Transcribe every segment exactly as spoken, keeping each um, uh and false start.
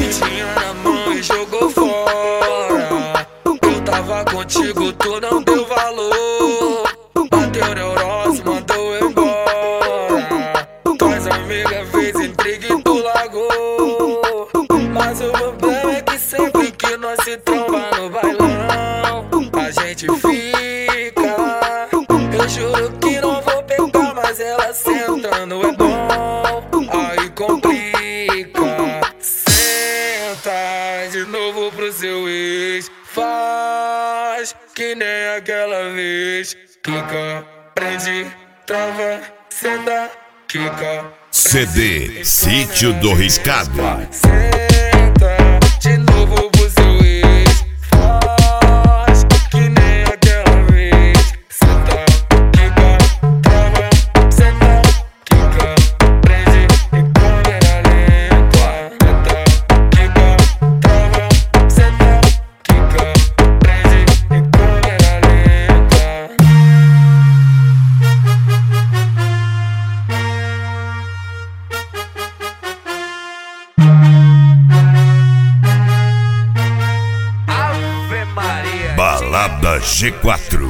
tinha na mão e jogou fora. Eu tava contigo, tu não deu valor. Bateu neuróse, mandou eu embora. Tuas amigas fez intriga e tu largou. Mas o problema é que sempre que nós se tromba no bailão, a gente fica. Eu juro que não vou pegar, mas ela sentando é bom. Aí complica. Senta de novo pro seu ex. Faz que nem aquela vez. Quica, prende, trava, senta, quica. C D Sítio do Riscado. Senta de novo pro seu ex. Faz que nem aquela vez. Senta, quica, trava, senta, quica, prende em câmera lenta. Senta, quica, trava, senta, quica, prende em câmera lenta. Ave Maria. Balada G quatro.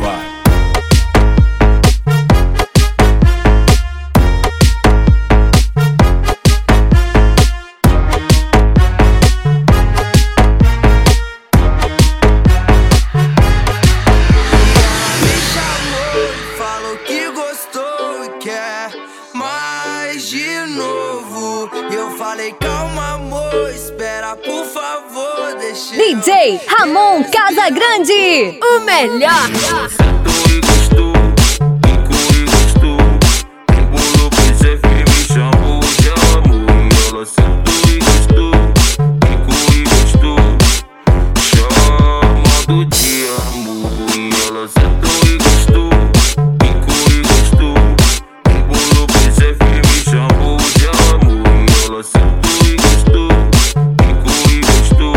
Me chamou e falou que gostou e quer mais de novo. E eu falei, calma amor, espera por favor, deixa D J Ramon Casagrande, o melhor. Sentou e gostou, ficou e gostou. Embolou pro chefe e me chamou de amor. E ela sentou e gostou, ficou e gostou, chamando de amor. E ela sentou e gostou, ficou e gostou. Embolou pro chefe e me chamou de amor. E ela sentou e gostou, ficou e gostou,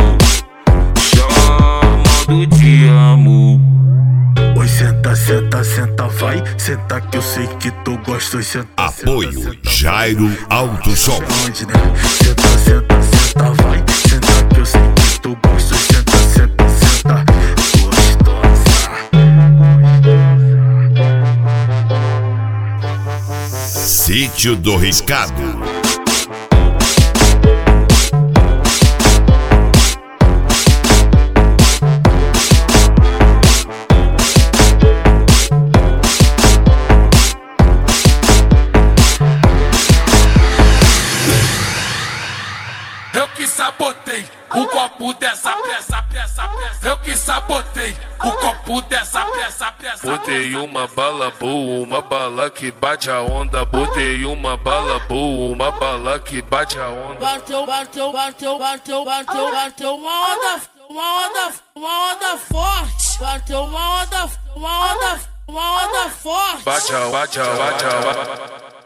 chamando de amor. Oi, senta, senta, senta, vai. Senta que eu sei que tu gosta. Oi, senta, Apoio senta, senta, Jairo vai. Alto Som. Onde, né? Senta, senta, senta, vai. Senta que eu sei que tu gosta. Oi, senta, senta, senta, gostosa. Sítio do Riscado. Eu que sabotei o copo dessa peça, peça, peça. Eu que sabotei o copo dessa peça, peça. Botei uma bala boa, uma bala que bate a onda. Botei uma bala boa, uma bala que bate a onda. Bateu, bateu, bateu, bateu, bateu, bateu uma onda, uma onda, uma onda forte. Bateu uma onda, uma onda, uma onda forte. Bate a, bate a, bate a, bate a.